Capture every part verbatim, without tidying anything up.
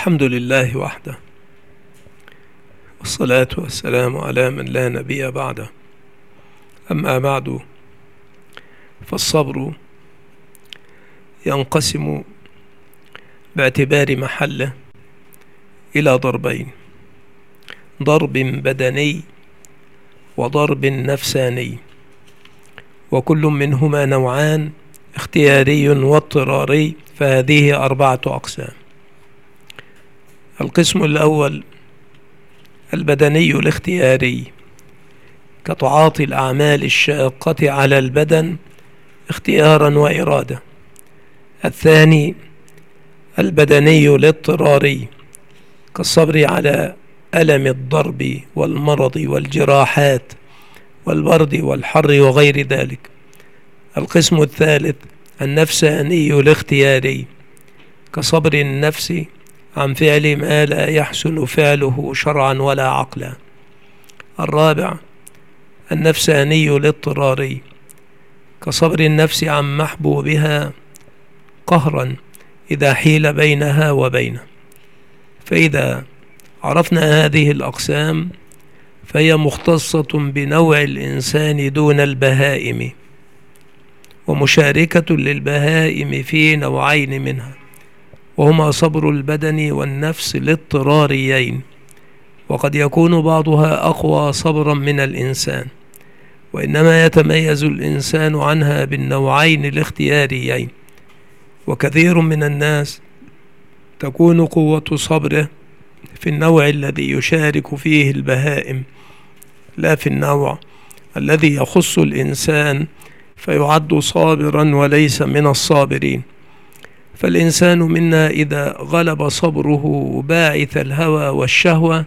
الحمد لله وحده، والصلاة والسلام على من لا نبي بعده. أما بعد، فالصبر ينقسم باعتبار محله إلى ضربين: ضرب بدني وضرب نفساني، وكل منهما نوعان: اختياري واضطراري، فهذه أربعة أقسام. القسم الأول البدني الاختياري، كتعاطي الأعمال الشاقة على البدن اختيارا وإرادة. الثاني البدني الاضطراري، كالصبر على ألم الضرب والمرض والجراحات والبرد والحر وغير ذلك. القسم الثالث النفساني الاختياري، كصبر النفس عن فعل ما لا يحسن فعله شرعا ولا عقلا. الرابع النفساني الاضطراري، كصبر النفس عن محبوبها قهرا إذا حيل بينها وبينه. فإذا عرفنا هذه الأقسام فهي مختصة بنوع الإنسان دون البهائم، ومشاركة للبهائم في نوعين منها، وهما صبر البدن والنفس الاضطراريين، وقد يكون بعضها أقوى صبرا من الإنسان، وإنما يتميز الإنسان عنها بالنوعين الاختياريين. وكثير من الناس تكون قوة صبره في النوع الذي يشارك فيه البهائم، لا في النوع الذي يخص الإنسان فيعد صابرا وليس من الصابرين. فالإنسان منا إذا غلب صبره باعث الهوى والشهوة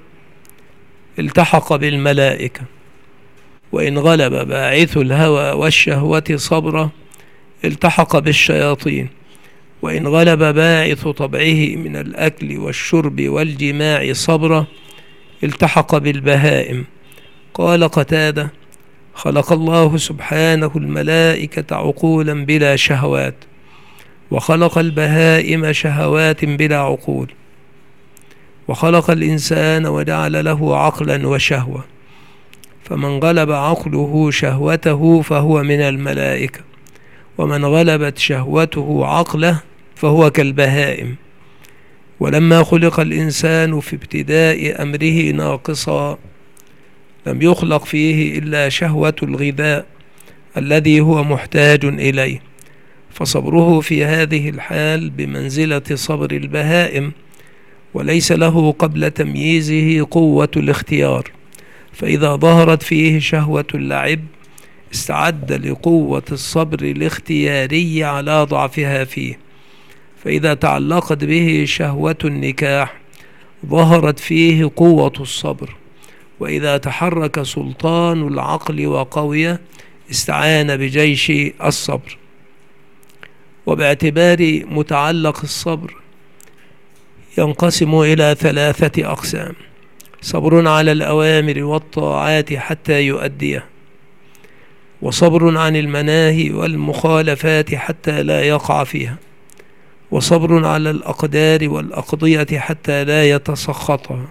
التحق بالملائكة، وإن غلب باعث الهوى والشهوة صبره التحق بالشياطين، وإن غلب باعث طبعه من الأكل والشرب والجماع صبره التحق بالبهائم. قال قتادة: خلق الله سبحانه الملائكة عقولا بلا شهوات، وخلق البهائم شهوات بلا عقول، وخلق الإنسان وجعل له عقلا وشهوة، فمن غلب عقله شهوته فهو من الملائكة، ومن غلبت شهوته عقله فهو كالبهائم. ولما خلق الإنسان في ابتداء أمره ناقصا لم يخلق فيه إلا شهوة الغذاء الذي هو محتاج إليه، فصبره في هذه الحال بمنزلة صبر البهائم، وليس له قبل تمييزه قوة الاختيار. فإذا ظهرت فيه شهوة اللعب استعد لقوة الصبر الاختياري على ضعفها فيه، فإذا تعلقت به شهوة النكاح ظهرت فيه قوة الصبر، وإذا تحرك سلطان العقل وقوية استعان بجيش الصبر. وباعتبار متعلق الصبر ينقسم إلى ثلاثة أقسام: صبر على الأوامر والطاعات حتى يؤديه، وصبر عن المناهي والمخالفات حتى لا يقع فيها، وصبر على الأقدار والأقضية حتى لا يتسخطها.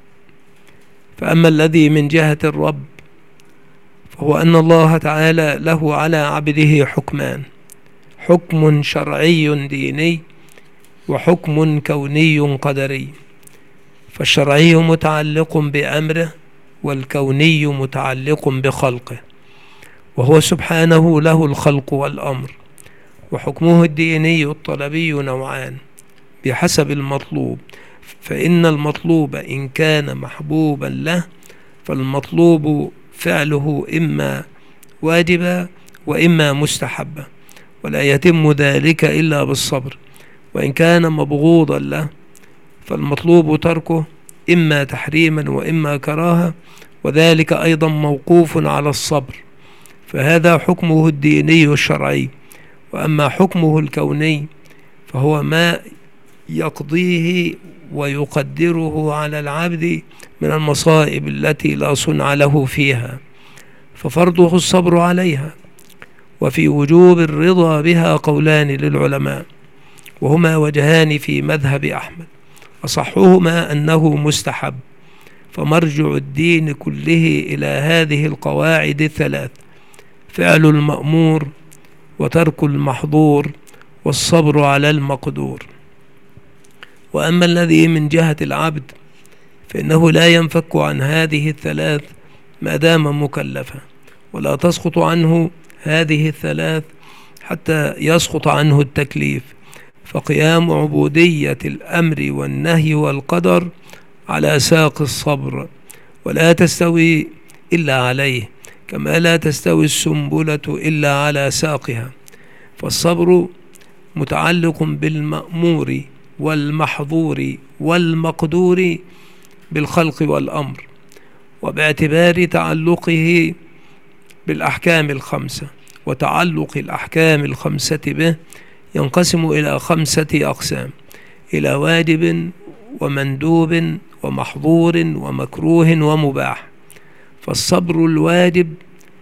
فأما الذي من جهة الرب فهو أن الله تعالى له على عبده حكمان: حكم شرعي ديني، وحكم كوني قدري. فالشرعي متعلق بأمره، والكوني متعلق بخلقه، وهو سبحانه له الخلق والأمر. وحكمه الديني الطلبي نوعان بحسب المطلوب، فإن المطلوب إن كان محبوبا له فالمطلوب فعله إما واجبا وإما مستحبا، ولا يتم ذلك إلا بالصبر. وإن كان مبغوضا له فالمطلوب تركه إما تحريما وإما كراهة، وذلك أيضا موقوف على الصبر. فهذا حكمه الديني الشرعي. وأما حكمه الكوني فهو ما يقضيه ويقدره على العبد من المصائب التي لا صنع له فيها، ففرضه الصبر عليها. وفي وجوب الرضا بها قولان للعلماء، وهما وجهان في مذهب أحمد: أصحهما أنه مستحب. فمرجع الدين كله إلى هذه القواعد الثلاث: فعل المأمور، وترك المحظور، والصبر على المقدور. وأما الذي من جهة العبد فإنه لا ينفك عن هذه الثلاث ما دام مكلفا، ولا تسقط عنه هذه الثلاث حتى يسقط عنه التكليف. فقيام عبودية الأمر والنهي والقدر على ساق الصبر، ولا تستوي إلا عليه، كما لا تستوي السنبلة إلا على ساقها. فالصبر متعلق بالمأمور والمحظور والمقدور بالخلق والأمر، وباعتبار تعلقه بالأحكام الخمسة وتعلق الأحكام الخمسة به ينقسم إلى خمسة أقسام: إلى واجب ومندوب ومحظور ومكروه ومباح. فالصبر الواجب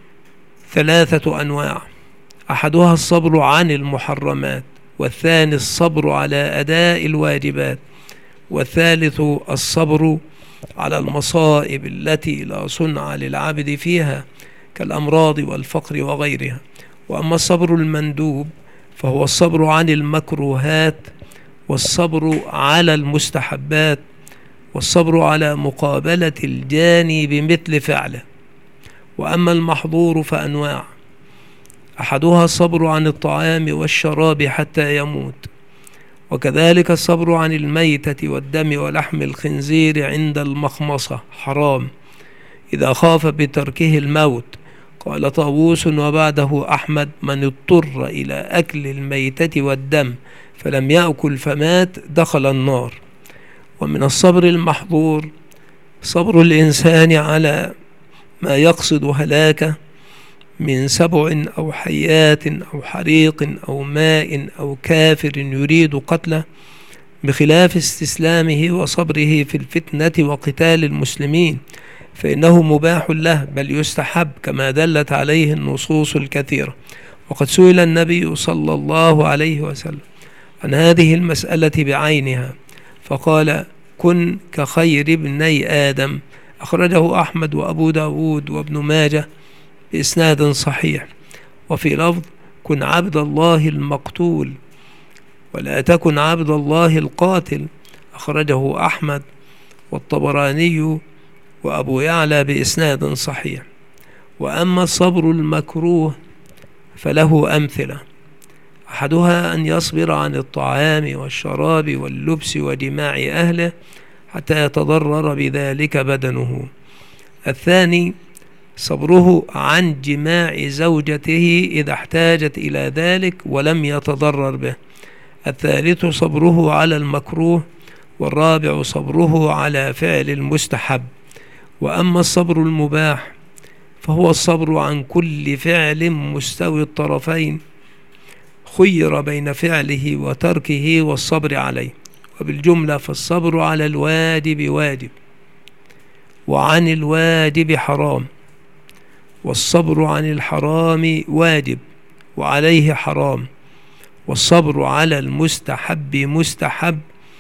ثلاثة أنواع: أحدها الصبر عن المحرمات، والثاني الصبر على أداء الواجبات، والثالث الصبر على المصائب التي لا صنع للعبد فيها كالأمراض والفقر وغيرها. وأما الصبر المندوب فهو الصبر عن المكروهات، والصبر على المستحبات، والصبر على مقابلة الجاني بمثل فعله. وأما المحظور فأنواع: أحدها الصبر عن الطعام والشراب حتى يموت، وكذلك الصبر عن الميتة والدم ولحم الخنزير عند المخمصة حرام إذا خاف بتركه الموت. قال طاووس وبعده أحمد: من اضطر إلى أكل الميتة والدم فلم يأكل فمات دخل النار. ومن الصبر المحظور صبر الإنسان على ما يقصد هلاكه من سبع أو حيات أو حريق أو ماء أو كافر يريد قتله، بخلاف استسلامه وصبره في الفتنة وقتال المسلمين، فإنه مباح له بل يستحب كما دلت عليه النصوص الكثيرة. وقد سئل النبي صلى الله عليه وسلم عن هذه المسألة بعينها فقال: كن كخير ابني آدم. أخرجه أحمد وأبو داود وابن ماجه بإسناد صحيح. وفي لفظ: كن عبد الله المقتول ولا تكن عبد الله القاتل. أخرجه أحمد والطبراني وأبو يعلى بإسناد صحيح. وأما الصبر المكروه فله أمثلة: أحدها أن يصبر عن الطعام والشراب واللبس ودماع أهله حتى يتضرر بذلك بدنه. الثاني صبره عن جماع زوجته إذا احتاجت إلى ذلك ولم يتضرر به. الثالث صبره على المكروه. والرابع صبره على فعل المستحب. وأما الصبر المباح فهو الصبر عن كل فعل مستوي الطرفين خير بين فعله وتركه والصبر عليه. وبالجملة فالصبر على الواجب واجب، وعن الواجب حرام، والصبر عن الحرام واجب وعليه حرام، والصبر على المستحب مستحب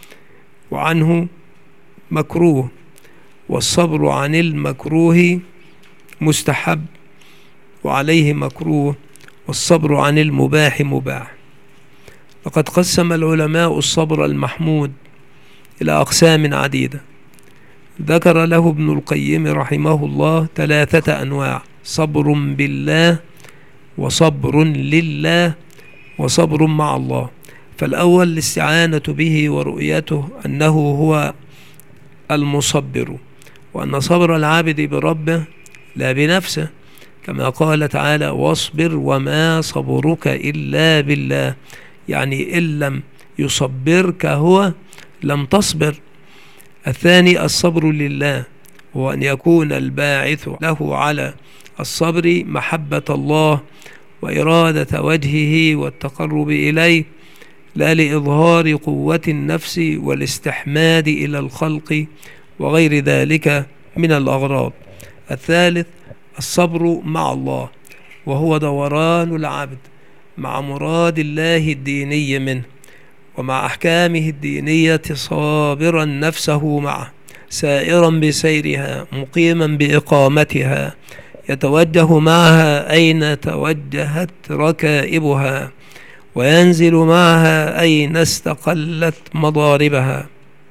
وعنه مكروه، والصبر عن المكروه مستحب وعليه مكروه، والصبر عن المباح مباح. لقد قسم العلماء الصبر المحمود إلى أقسام عديدة، ذكر له ابن القيم رحمه الله ثلاثة أنواع: صبر بالله، وصبر لله، وصبر مع الله. فالأول الاستعانة به ورؤيته أنه هو المصبر، وأن صبر العابد بربه لا بنفسه، كما قال تعالى: واصبر وما صبرك إلا بالله، يعني إن لم يصبرك هو لم تصبر. الثاني الصبر لله، هو أن يكون الباعث له على الصبر محبة الله وإرادة وجهه والتقرب إليه، لا لإظهار قوة النفس والاستحماد إلى الخلق وغير ذلك من الأغراض. الثالث الصبر مع الله، وهو دوران العبد مع مراد الله الديني منه، ومع أحكامه الدينية صابرا نفسه معه، سائرا بسيرها، مقيما بإقامتها، يتوجه معها أين توجهت ركائبها، وينزل معها أين استقلت مضاربها.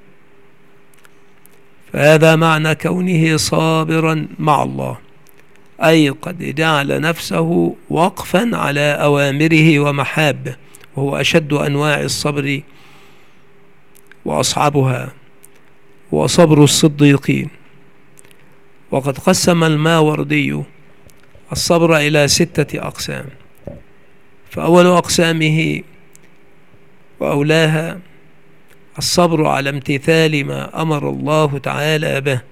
فهذا معنى كونه صابرا مع الله، أي قد جعل نفسه وقفا على أوامره ومحابه، وهو أشد أنواع الصبر وأصعبها، وصبر الصديقين. وقد قسم الماوردي الصبر إلى ستة أقسام، فأول أقسامه وأولاها الصبر على امتثال ما أمر الله تعالى به،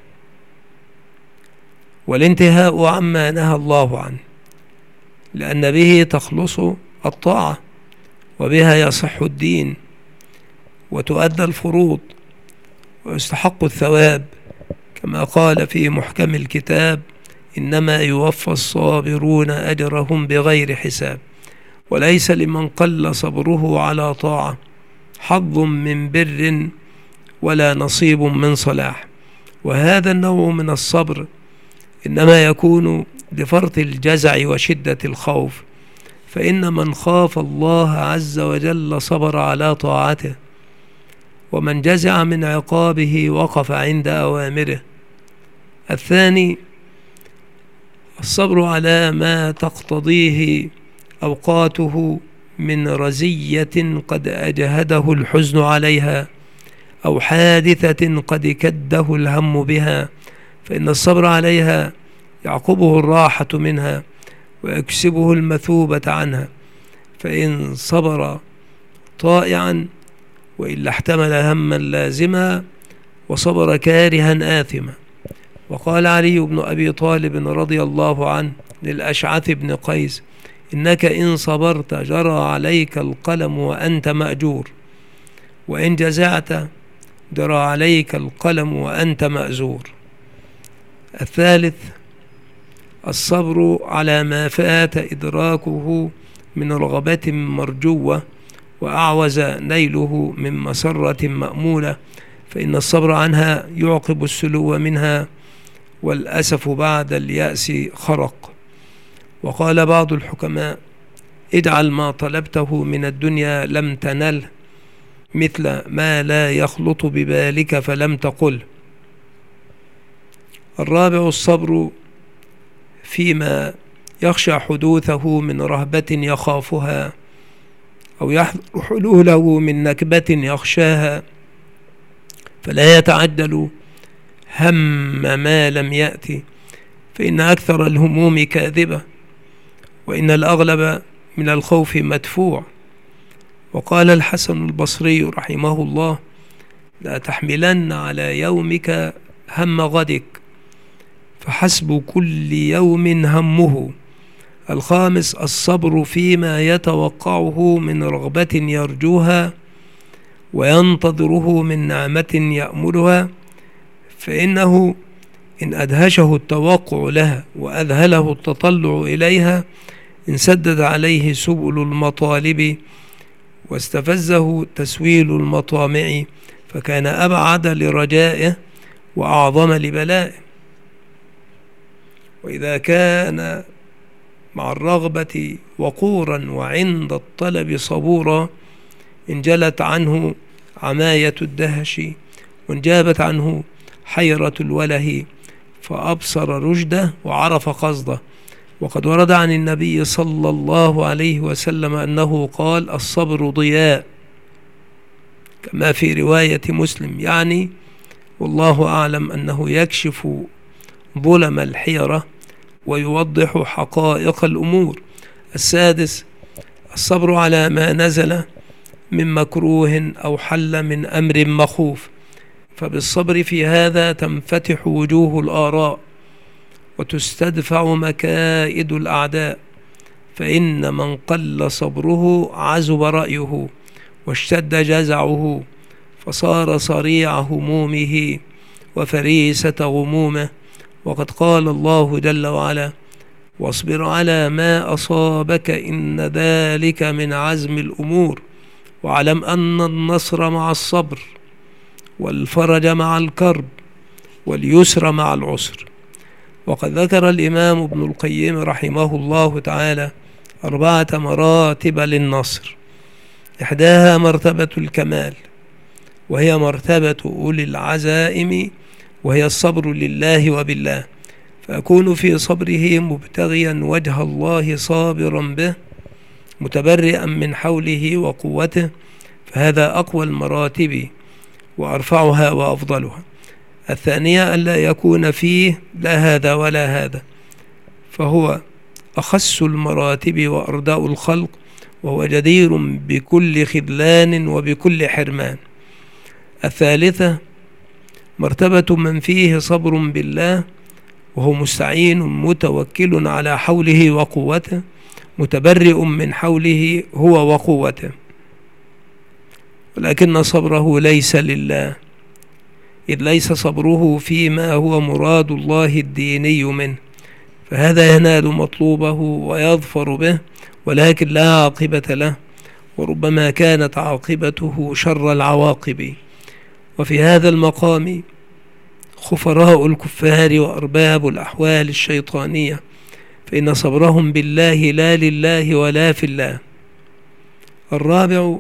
والانتهاء عما نهى الله عنه، لأن به تخلص الطاعة، وبها يصح الدين، وتؤدى الفروض، ويستحق الثواب، كما قال في محكم الكتاب: إنما يوفى الصابرون أجرهم بغير حساب. وليس لمن قل صبره على طاعة حظ من بر ولا نصيب من صلاح. وهذا النوع من الصبر إنما يكون لفرط الجزع وشدة الخوف، فإن من خاف الله عز وجل صبر على طاعته، ومن جزع من عقابه وقف عند أوامره. الثاني الصبر على ما تقتضيه أوقاته من رزية قد أجهده الحزن عليها، أو حادثة قد كده الهم بها، فإن الصبر عليها يعقبه الراحة منها، ويكسبه المثوبة عنها. فإن صبر طائعا وإلا احتمل هما لازما، وصبر كارها آثما. وقال علي بن أبي طالب رضي الله عنه للأشعث بن قيس: إنك إن صبرت جرى عليك القلم وأنت مأجور، وإن جزعت جرى عليك القلم وأنت مأزور. الثالث الصبر على ما فات إدراكه من رغبة مرجوة وأعوز نيله من مسرة مأمولة، فإن الصبر عنها يعقب السلو منها، والأسف بعد اليأس خرق. وقال بعض الحكماء: اجعل ما طلبته من الدنيا لم تنله، مثل ما لا يخلط ببالك فلم تقل. الرابع الصبر فيما يخشى حدوثه من رهبة يخافها، أو يحذر حلوله من نكبة يخشاها، فلا يتعجل هم ما لم يأتي، فإن أكثر الهموم كاذبة، وإن الأغلب من الخوف مدفوع. وقال الحسن البصري رحمه الله: لا تحملن على يومك هم غدك، فحسب كل يوم همه. الخامس الصبر فيما يتوقعه من رغبة يرجوها وينتظره من نعمة يأملها، فإنه إن أدهشه التوقع لها وأذهله التطلع إليها انسدد عليه سبل المطالب واستفزه تسويل المطامع، فكان أبعد لرجائه وأعظم لبلائه. وإذا كان مع الرغبة وقورا وعند الطلب صبورا، انجلت عنه عماية الدهش، وانجابت عنه حيرة الوله، فأبصر رشده وعرف قصده. وقد ورد عن النبي صلى الله عليه وسلم أنه قال: الصبر ضياء، كما في رواية مسلم، يعني والله أعلم أنه يكشف ظلم الحيرة ويوضح حقائق الأمور. السادس الصبر على ما نزل من مكروه أو حل من أمر مخوف، فبالصبر في هذا تنفتح وجوه الآراء وتستدفع مكائد الأعداء، فإن من قل صبره عزب رأيه واشتد جزعه، فصار صريع همومه وفريسة غمومه. وقد قال الله جل وعلا: واصبر على ما أصابك إن ذلك من عزم الأمور. واعلم أن النصر مع الصبر، والفرج مع الكرب، واليسر مع العسر. وقد ذكر الإمام ابن القيم رحمه الله تعالى أربعة مراتب للنصر، إحداها مرتبة الكمال، وهي مرتبة أولي العزائم، وهي الصبر لله وبالله، فأكون في صبره مبتغيا وجه الله صابرا به متبرئا من حوله وقوته، فهذا أقوى المراتب وأرفعها وأفضلها. الثانية ألا يكون فيه لا هذا ولا هذا، فهو أخس المراتب وأرداء الخلق، وهو جدير بكل خذلان وبكل حرمان. الثالثة مرتبة من فيه صبر بالله، وهو مستعين متوكل على حوله وقوته متبرئ من حوله هو وقوته، ولكن صبره ليس لله، إذ ليس صبره فيما هو مراد الله الديني منه، فهذا ينال مطلوبه ويظفر به، ولكن لا عاقبة له، وربما كانت عاقبته شر العواقب. وفي هذا المقام خفراء الكفار وأرباب الأحوال الشيطانية، فإن صبرهم بالله لا لله ولا في الله. الرابع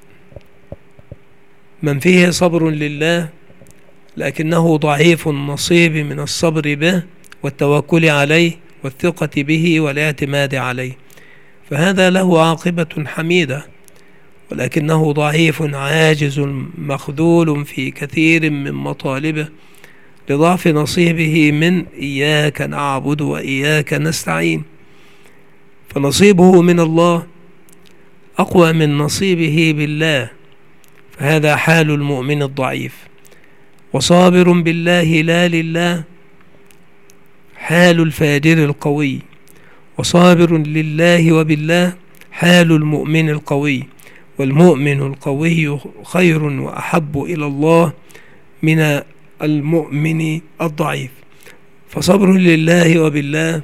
من فيه صبر لله لكنه ضعيف النصيب من الصبر به والتوكل عليه والثقة به والاعتماد عليه، فهذا له عاقبة حميدة، ولكنه ضعيف عاجز مخذول في كثير من مطالبه لضعف نصيبه من إياك نعبد وإياك نستعين، فنصيبه من الله أقوى من نصيبه بالله، فهذا حال المؤمن الضعيف. وصابر بالله لا لله حال الفاجر القوي، وصابر لله وبالله حال المؤمن القوي، والمؤمن القوي خير وأحب إلى الله من المؤمن الضعيف. فصبر لله وبالله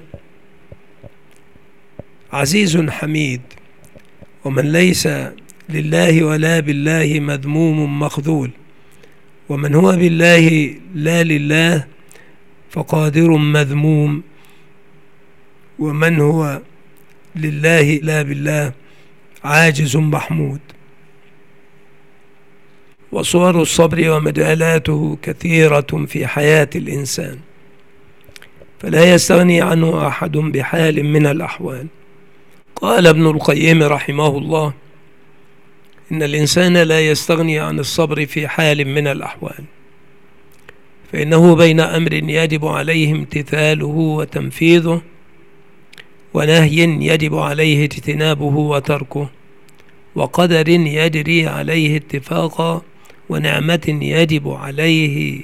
عزيز حميد، ومن ليس لله ولا بالله مذموم مخذول، ومن هو بالله لا لله فقادر مذموم، ومن هو لله لا بالله عاجز محمود. وصور الصبر ومجالاته كثيرة في حياة الإنسان، فلا يستغني عنه أحد بحال من الأحوال. قال ابن القيم رحمه الله: إن الإنسان لا يستغني عن الصبر في حال من الأحوال، فإنه بين أمر يجب عليه امتثاله وتنفيذه، ونهي يجب عليه اجتنابه وتركه، وقدر يجري عليه اتفاقا، ونعمة يجب عليه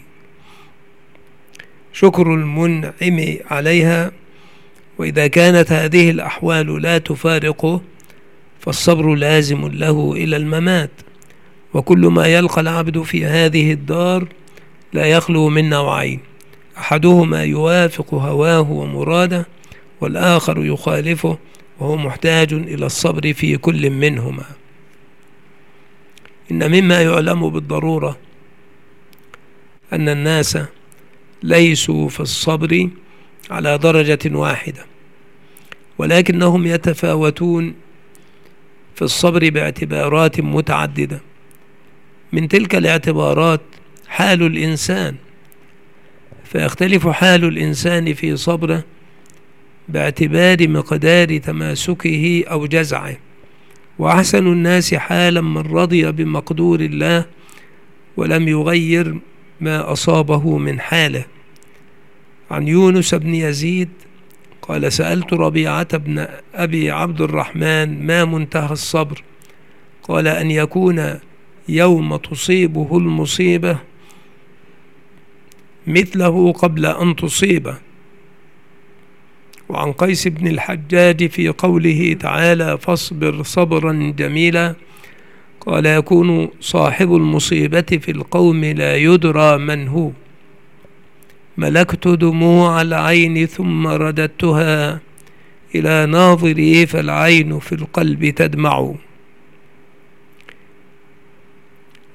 شكر المنعم عليها. وإذا كانت هذه الأحوال لا تفارقه فالصبر لازم له إلى الممات. وكل ما يلقى العبد في هذه الدار لا يخلو من نوعين: أحدهما يوافق هواه ومراده، والآخر يخالفه، وهو محتاج إلى الصبر في كل منهما. إن مما يعلم بالضرورة أن الناس ليسوا في الصبر على درجة واحدة، ولكنهم يتفاوتون في الصبر باعتبارات متعددة. من تلك الاعتبارات حال الإنسان، فيختلف حال الإنسان في صبره باعتبار مقدار تماسكه أو جزعه. وأحسن الناس حالا من رضي بمقدور الله ولم يغير ما أصابه من حاله. عن يونس بن يزيد قال: سألت ربيعة بن أبي عبد الرحمن: ما منتهى الصبر؟ قال: أن يكون يوم تصيبه المصيبة مثله قبل أن تصيبه. وعن قيس بن الحجاج في قوله تعالى: فاصبر صبرا جميلا، قال: يكون صاحب المصيبة في القوم لا يدرى من هو، ملكت دموع العين ثم رددتها إلى ناظري فالعين في القلب تدمع.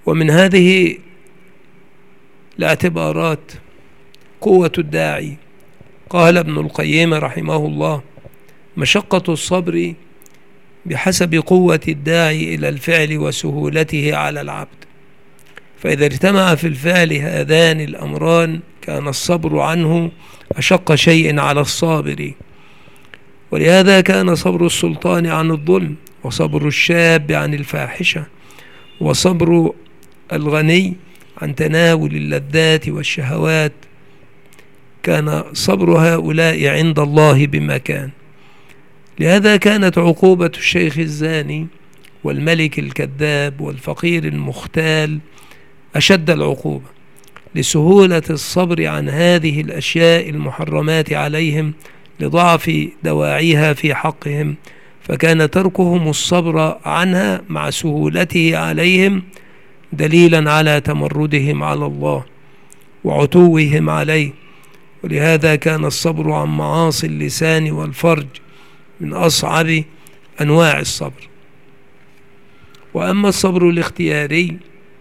ومن هذه الاعتبارات قوة الداعي. قال ابن القيم رحمه الله: مشقة الصبر بحسب قوة الداعي إلى الفعل وسهولته على العبد، فإذا اجتمع في الفعل هذان الأمران كان الصبر عنه أشق شيء على الصابر. ولهذا كان صبر السلطان عن الظلم، وصبر الشاب عن الفاحشة، وصبر الغني عن تناول اللذات والشهوات، كان صبر هؤلاء عند الله بمكان. لهذا كانت عقوبة الشيخ الزاني والملك الكذاب والفقير المختال أشد العقوبة، لسهولة الصبر عن هذه الأشياء المحرمات عليهم لضعف دواعيها في حقهم، فكان تركهم الصبر عنها مع سهولته عليهم دليلا على تمردهم على الله وعتوهم عليه. ولهذا كان الصبر عن معاصي اللسان والفرج من أصعب أنواع الصبر. وأما الصبر الاختياري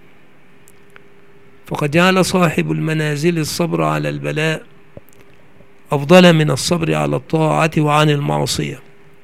فقد جعل صاحب المنازل الصبر على البلاء أفضل من الصبر على الطاعة وعن المعصية،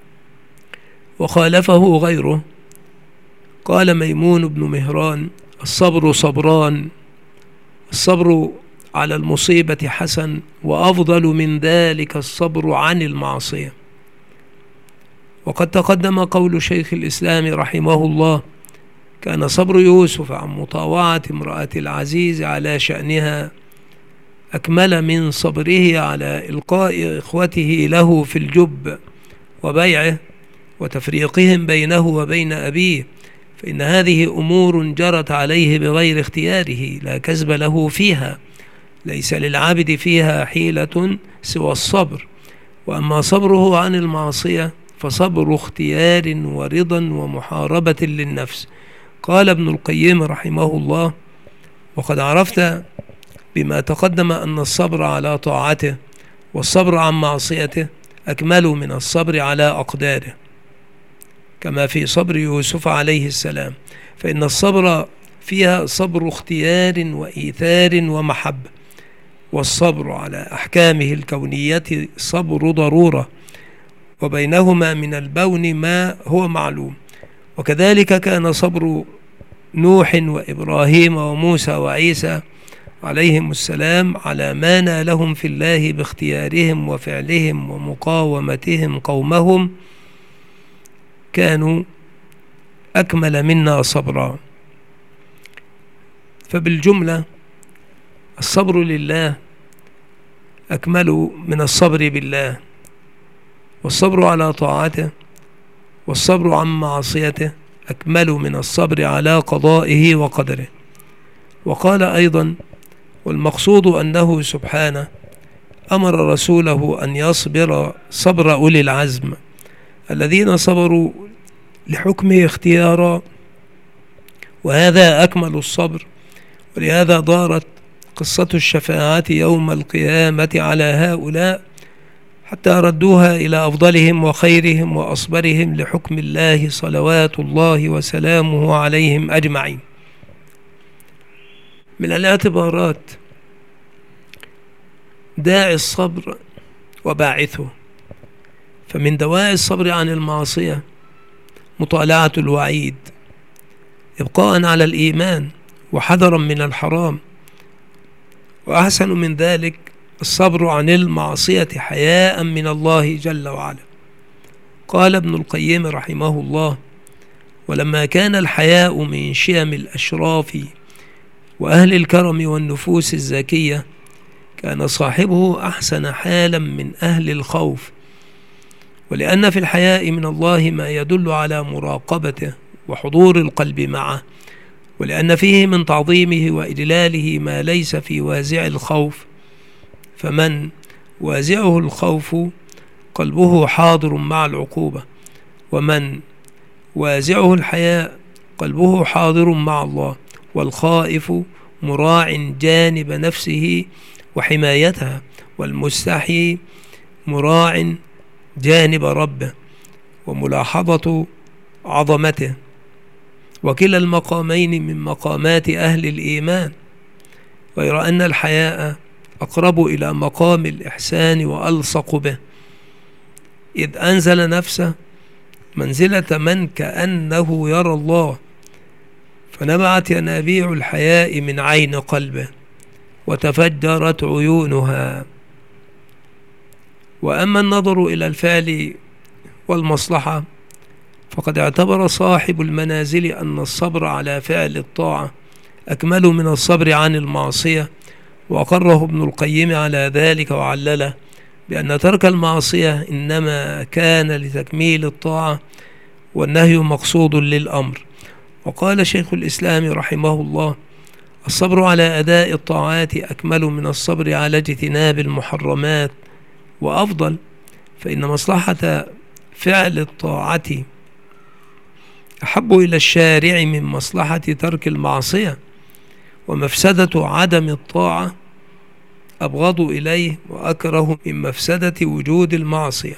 وخالفه غيره. قال ميمون بن مهران: الصبر صبران، الصبر على المصيبة حسن، وأفضل من ذلك الصبر عن المعصية. وقد تقدم قول شيخ الإسلام رحمه الله: كان صبر يوسف عن مطاوعة امرأة العزيز على شأنها أكمل من صبره على إلقاء إخوته له في الجب وبيعه وتفريقهم بينه وبين أبيه، فإن هذه أمور جرت عليه بغير اختياره لا كسب له فيها، ليس للعابد فيها حيلة سوى الصبر. وأما صبره عن المعصية فصبر اختيار ورضا ومحاربة للنفس. قال ابن القيم رحمه الله: وقد عرفت بما تقدم أن الصبر على طاعته والصبر عن معصيته أكمل من الصبر على أقداره، كما في صبر يوسف عليه السلام، فإن الصبر فيها صبر اختيار وإيثار ومحبة، والصبر على أحكامه الكونية صبر ضرورة، وبينهما من البون ما هو معلوم. وكذلك كان صبر نوح وإبراهيم وموسى وعيسى عليهم السلام على ما نالهم في الله باختيارهم وفعلهم ومقاومتهم قومهم، كانوا أكمل منا صبرا. فبالجملة الصبر لله أكمل من الصبر بالله، والصبر على طاعته والصبر عن معصيته أكمل من الصبر على قضائه وقدره. وقال أيضا: والمقصود أنه سبحانه أمر رسوله أن يصبر صبر أولي العزم الذين صبروا لحكمه اختيارا، وهذا أكمل الصبر. ولهذا دارت قصة الشفاعة يوم القيامة على هؤلاء حتى ردوها إلى أفضلهم وخيرهم وأصبرهم لحكم الله صلوات الله وسلامه عليهم أجمعين. من الاعتبارات داعي الصبر وباعثه، فمن دواعي الصبر عن المعصية مطالعة الوعيد إبقاء على الإيمان وحذرا من الحرام، وأحسن من ذلك الصبر عن المعصية حياء من الله جل وعلا. قال ابن القيم رحمه الله: ولما كان الحياء من شيم الأشراف وأهل الكرم والنفوس الزكية كان صاحبه أحسن حالا من أهل الخوف، ولأن في الحياء من الله ما يدل على مراقبته وحضور القلب معه، ولأن فيه من تعظيمه وإجلاله ما ليس في وازع الخوف، فمن وازعه الخوف قلبه حاضر مع العقوبة، ومن وازعه الحياء قلبه حاضر مع الله. والخائف مراع جانب نفسه وحمايتها، والمستحي مراع جانب ربه وملاحظة عظمته. وكلا المقامين من مقامات أهل الإيمان، غير أن الحياء أقرب إلى مقام الإحسان وألصق به، إذ أنزل نفسه منزلة من كأنه يرى الله، فنبعت ينابيع الحياء من عين قلبه وتفجرت عيونها. وأما النظر إلى الفعل والمصلحة فقد اعتبر صاحب المنازل أن الصبر على فعل الطاعة أكمل من الصبر عن المعصية، وأقره ابن القيم على ذلك وعلله بأن ترك المعصية إنما كان لتكميل الطاعة والنهي مقصود للأمر. وقال شيخ الإسلام رحمه الله: الصبر على أداء الطاعات أكمل من الصبر على اجتناب المحرمات وأفضل، فإن مصلحة فعل الطاعة أحب إلى الشارع من مصلحة ترك المعصية، ومفسدة عدم الطاعة أبغض إليه وأكره من مفسدة وجود المعصية.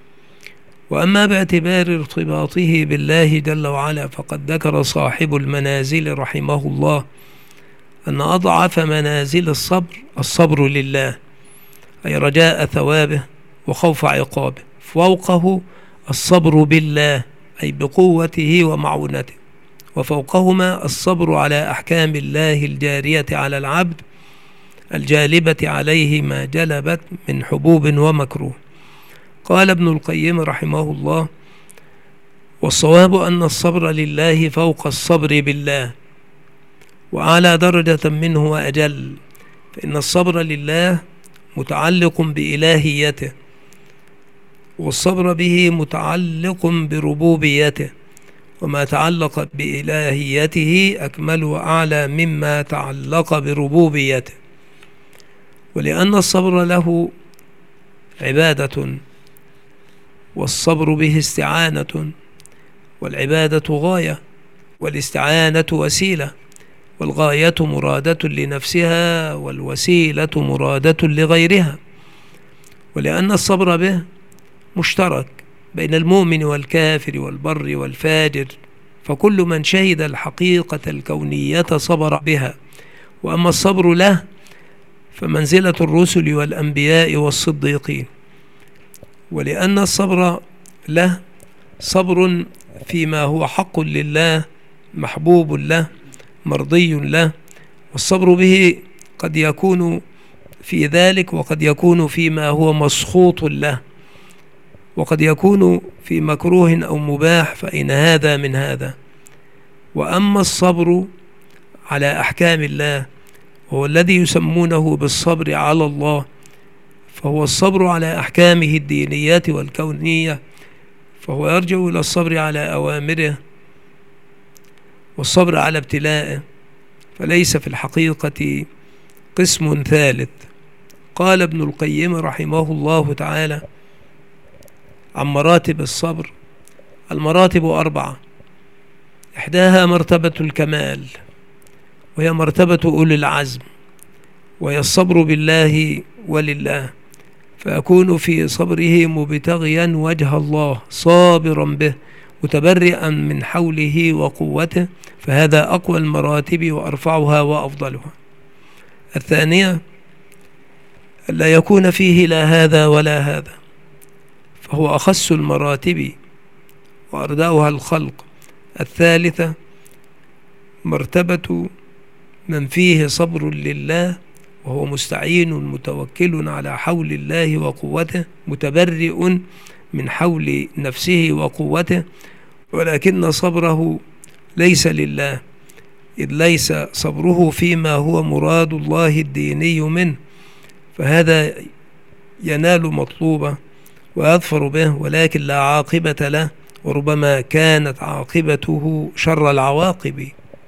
وأما باعتبار ارتباطه بالله جل وعلا فقد ذكر صاحب المنازل رحمه الله أن أضعف منازل الصبر الصبر لله، أي رجاء ثوابه وخوف عقابه، فوقه الصبر بالله أي بقوته ومعونته، وفوقهما الصبر على أحكام الله الجارية على العبد الجالبة عليه ما جلبت من حبوب ومكروه. قال ابن القيم رحمه الله: والصواب أن الصبر لله فوق الصبر بالله، وأعلى درجة منه وأجل، فإن الصبر لله متعلق بإلهيته، والصبر به متعلق بربوبيته، وما تعلق بإلهيته أكمل وأعلى مما تعلق بربوبيته. ولأن الصبر له عبادة، والصبر به استعانة، والعبادة غاية، والاستعانة وسيلة، والغاية مرادة لنفسها، والوسيلة مرادة لغيرها. ولأن الصبر به مشترك بين المؤمن والكافر والبر والفاجر، فكل من شهد الحقيقة الكونية صبر بها. وأما الصبر له فمنزلة الرسل والأنبياء والصديقين. ولأن الصبر له صبر فيما هو حق لله محبوب له مرضي له، والصبر به قد يكون في ذلك، وقد يكون فيما هو مسخوط له، وقد يكون في مكروه أو مباح، فإن هذا من هذا. وأما الصبر على أحكام الله وهو الذي يسمونه بالصبر على الله، فهو الصبر على أحكامه الدينية والكونية، فهو يرجع إلى الصبر على أوامره والصبر على ابتلائه، فليس في الحقيقة قسم ثالث. قال ابن القيم رحمه الله تعالى عن مراتب الصبر: المراتب أربعة، إحداها مرتبة الكمال، وهي مرتبة أولي العزم، وهي الصبر بالله ولله، فيكون في صبره مبتغيا وجه الله صابرا به متبرئا من حوله وقوته، فهذا أقوى المراتب وأرفعها وأفضلها. الثانية ألا يكون فيه لا هذا ولا هذا، فهو أخس المراتب وأرداؤها الخلق. الثالثة مرتبة من فيه صبر لله وهو مستعين متوكل على حول الله وقوته متبرئ من حول نفسه وقوته، ولكن صبره ليس لله، إذ ليس صبره فيما هو مراد الله الديني منه، فهذا ينال مطلوبه ويظفر به، ولكن لا عاقبة له، وربما كانت عاقبته شر العواقب.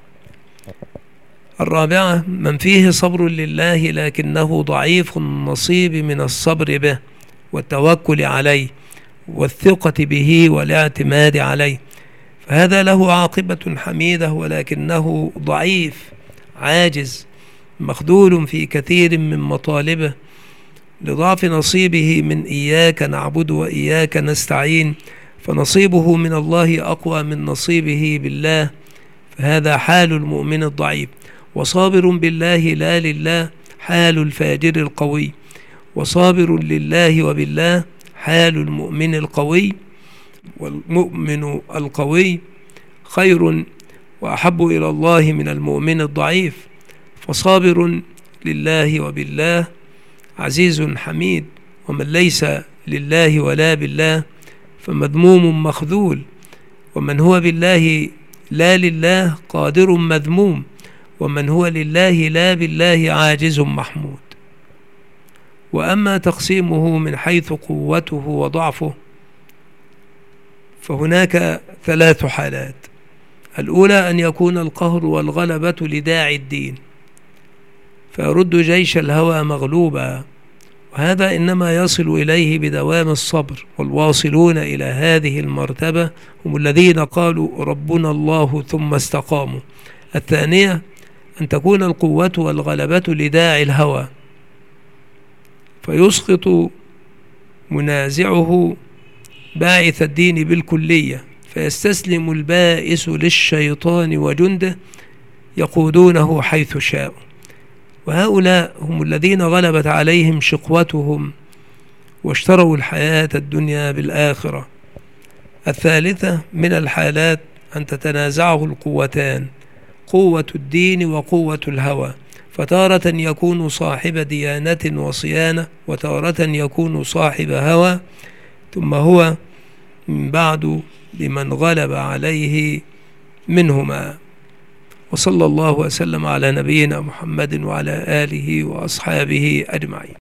الرابعة من فيه صبر لله لكنه ضعيف النصيب من الصبر به والتوكل عليه والثقة به والاعتماد عليه، فهذا له عاقبة حميدة، ولكنه ضعيف عاجز مخذول في كثير من مطالبه لضعف نصيبه من إياك نعبد وإياك نستعين، فنصيبه من الله أقوى من نصيبه بالله، فهذا حال المؤمن الضعيف. وصابر بالله لا لله حال الفاجر القوي، وصابر لله وبالله حال المؤمن القوي. والمؤمن القوي خير وأحب إلى الله من المؤمن الضعيف، فصابر لله وبالله عزيز حميد، ومن ليس لله ولا بالله فمذموم مخذول، ومن هو بالله لا لله قادر مذموم، ومن هو لله لا بالله عاجز محمود. وأما تقسيمه من حيث قوته وضعفه فهناك ثلاث حالات. الأولى أن يكون القهر والغلبة لداعي الدين فيرد جيش الهوى مغلوبا، وهذا إنما يصل إليه بدوام الصبر، والواصلون إلى هذه المرتبة هم الذين قالوا ربنا الله ثم استقاموا. الثانية أن تكون القوة والغلبة لداعي الهوى فيسقط منازعه باعث الدين بالكلية، فيستسلم البائس للشيطان وجنده يقودونه حيث شاءوا، وهؤلاء هم الذين غلبت عليهم شقوتهم واشتروا الحياة الدنيا بالآخرة. الثالثة من الحالات أن تتنازعه القوتان، قوة الدين وقوة الهوى، فتارة يكون صاحب ديانة وصيانة، وتارة يكون صاحب هوى، ثم هو من بعد لمن غلب عليه منهما. وصلى الله وسلم على نبينا محمد وعلى آله وأصحابه أجمعين.